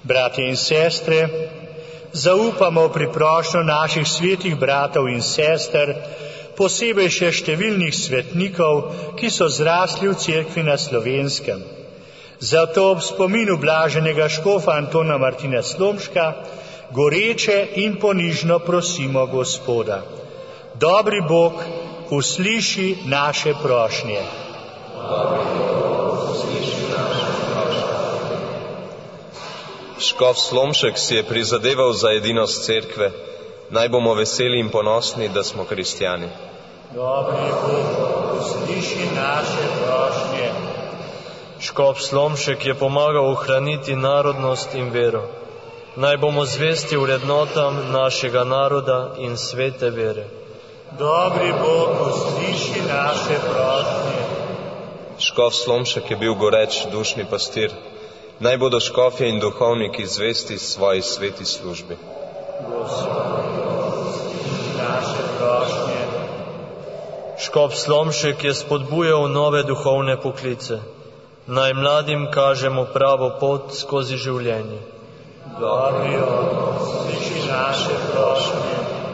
Bratje in sestre, zaupamo v priprošnjo naših svetih bratov in sester, posebej še številnih svetnikov, ki so zrasli v cerkvi na Slovenskem. Zato ob spominu blaženega škofa Antona Martina Slomška goreče in ponižno prosimo Gospoda. Dobri Bog, usliši naše prošnje. Škof Slomšek si je prizadeval za edinost cerkve. Naj bomo veseli in ponosni, da smo kristjani. Dobri Bog, usliši naše prošnje. Škof Slomšek je pomagal ohraniti narodnost in vero. Naj bomo zvesti vrednotam našega naroda in svete vere. Dobri Bog, usliši naše prošnje. Škof Slomšek je bil goreč dušni pastir. Naj bodo škofje in duhovniki zvesti svoji sveti službi. Naše prošnje. Škof Slomšek je spodbujal nove duhovne poklice. Naj mladim kažemo pravo pot skozi življenje. Dobri Bog, usliši naše prošnje.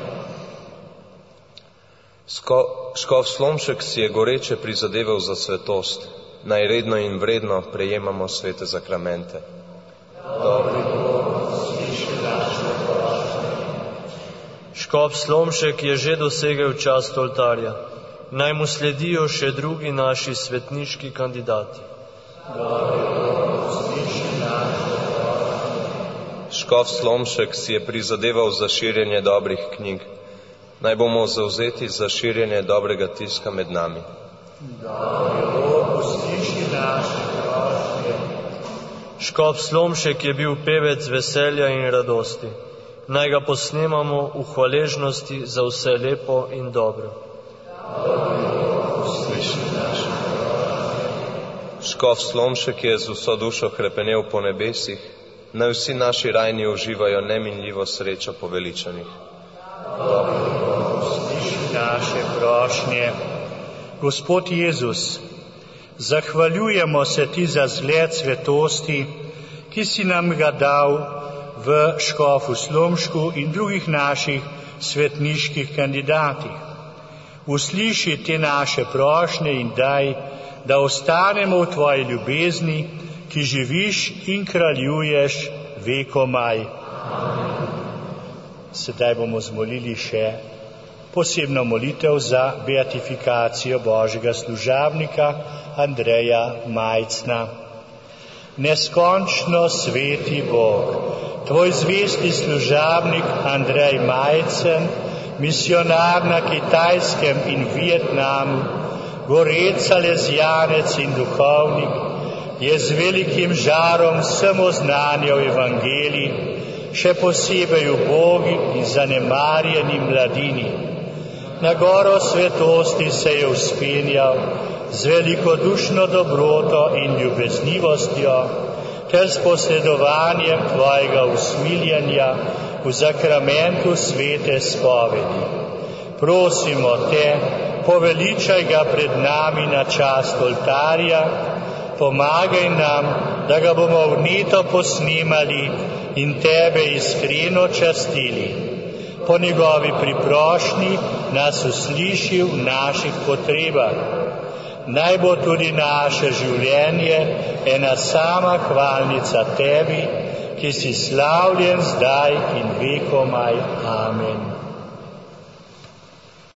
Škof Slomšek si je goreče prizadeval za svetost. Naj redno in vredno prejemamo svete zakramente. Dobri Bog, usliši naše prošnje. Škof Slomšek je že dosegel čast oltarja. Naj mu sledijo še drugi naši svetniški kandidati. Dobri Bog, usliši naše prošnje. Škof Slomšek si je prizadeval za širjenje dobrih knjig. Naj bomo zavzeti za širjenje dobrega tiska med nami. Dobri Bog, usliši naše prošnje. Škof Slomšek je bil pevec veselja in radosti. Naj ga posnemamo v hvaležnosti za vse lepo in dobro. Dobri Bog, usliši naše prošnje. Škof Slomšek je z vso dušo hrepenel po nebesih. Naj vsi naši rajni uživajo neminljivo srečo poveličanih. Dobri Bog, usliši naše prošnje. Gospod Jezus, zahvaljujemo se Ti za zgled svetosti, ki si nam ga dal v škofu Slomšku in drugih naših svetniških kandidatih. Usliši te naše prošnje in daj, da ostanemo v Tvoji ljubezni, ki živiš in kraljuješ vekomaj. Sedaj bomo zmolili še posebno molitev za beatifikacijo Božjega služabnika Andreja Majcna. Neskončno sveti Bog, Tvoj zvesti služabnik Andrej Majcen, misionar na Kitajskem in Vietnamu, gorec salezjanec in duhovnik, je z velikim žarom vsem oznanjal evangelij, še posebej ubogi in zanemarjeni mladini. Na goro svetosti se je vzpenjal z velikodušno dobroto in ljubeznivostjo ter s posredovanjem Tvojega usmiljenja v zakramentu svete spovedi. Prosimo Te, poveličaj ga pred nami na čast oltarja, pomagaj nam, da ga bomo vneto posnemali in Tebe iskreno častili. Po njegovi priprošnji nas usliši v naših potrebah. Naj bo tudi naše življenje ena sama hvalnica Tebi, ki si slavljen zdaj in vekomaj. Amen.